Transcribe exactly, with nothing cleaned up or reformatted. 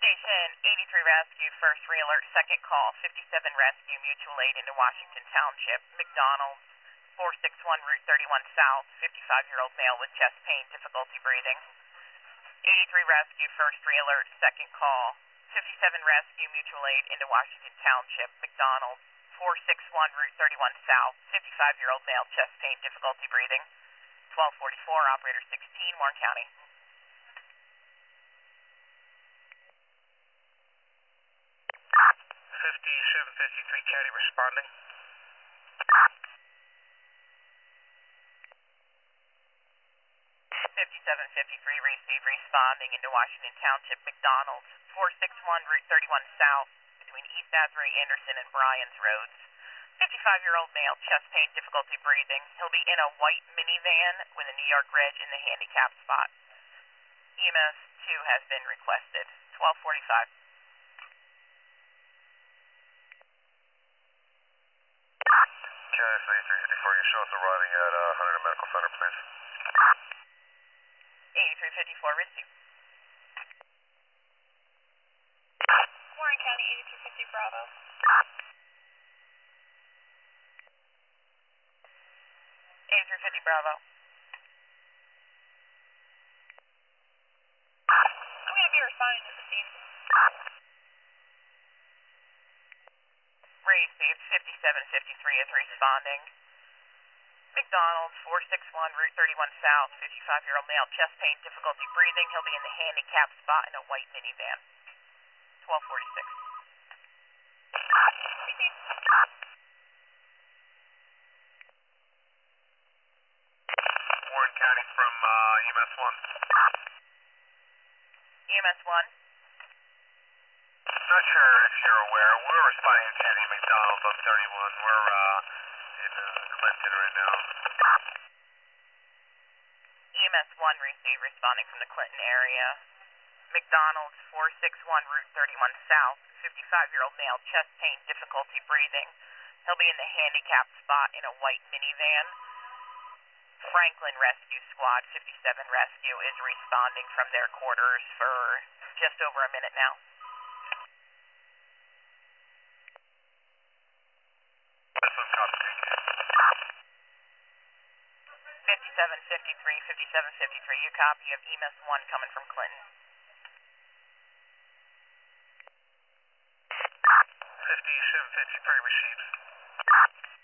Station eighty-three Rescue, first re-alert, second call, fifty-seven Rescue, mutual aid into Washington Township, McDonald's, four six one Route thirty-one South, fifty-five-year-old male with chest pain, difficulty breathing. eighty-three Rescue, first re-alert, second call, fifty-seven Rescue, mutual aid into Washington Township, McDonald's, four six one Route thirty-one South, fifty-five-year-old male, chest pain, difficulty breathing. twelve forty-four, operator sixteen, Warren County. fifty-seven fifty-three County responding. fifty-seven fifty-three receive responding into Washington Township, McDonald's, four six one Route thirty-one South, between East Asbury, Anderson, and Bryans Roads. fifty-five-year-old male, chest pain, difficulty breathing. He'll be in a white minivan with a New York Reg in the handicap spot. E M S two has been requested. twelve forty-five. County eighty-three fifty-four, you show us arriving at uh, Huntington Medical Center, please. eighty-three fifty-four, receive. Warren County, eighty-three fifty Bravo. eighty-three fifty Bravo. I'm going to be responding to the scene. Received, fifty-seven fifty-three is responding. McDonald's, four six one Route thirty-one South, fifty-five-year-old male, chest pain, difficulty breathing. He'll be in the handicap spot in a white minivan. twelve forty-six. Warren County from uh, E M S one. E M S one. Not sure if you're aware, we're responding to the McDonald's on thirty-one. We're uh, in uh, Clinton right now. E M S one receive responding from the Clinton area. McDonald's, four six one Route thirty-one South, fifty-five-year-old male, chest pain, difficulty breathing. He'll be in the handicap spot in a white minivan. Franklin Rescue Squad, fifty-seven Rescue, is responding from their quarters for just over a minute now. fifty-seven fifty-three, fifty-seven fifty-three, you copy. You have E M S one coming from Clinton. fifty-seven fifty-three received.